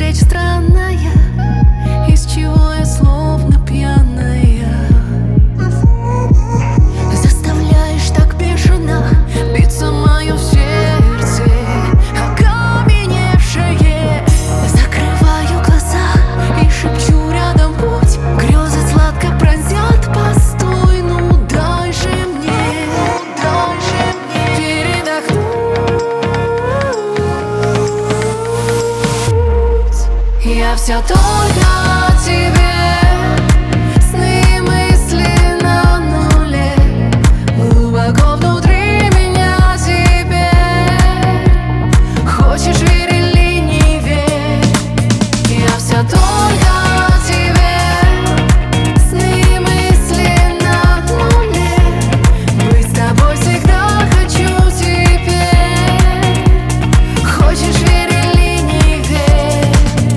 встреча странная, из чего я словно пьяная. Заставляешь так бешено биться мое сердце, окаменевшее. Закрываю глаза и шепчу рядом путь. Грезы сладко пронзят, постой, ну дай же мне передохнуть. Я вся только о тебе, сны, мысли на нуле. Глубоко внутри меня теперь. Хочешь верь или не верь, я вся только о тебе, сны, мысли на нуле. Быть с тобой всегда хочу теперь. Хочешь верь или не верь.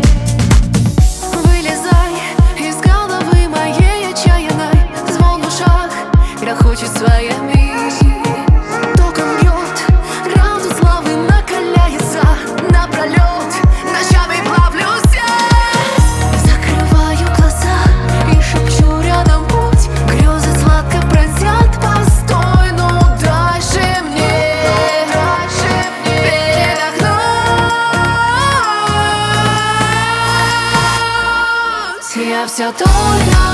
Вылезай из головы моей отчаянной. Звон в ушах грохочет своями. Током бьет, градус славы накаляется напролет. Ночами плавлюсь я. Закрываю глаза и шепчу рядом путь. Грезы сладко пронзят, постой, ну дай же мне передохнуть. Я вся только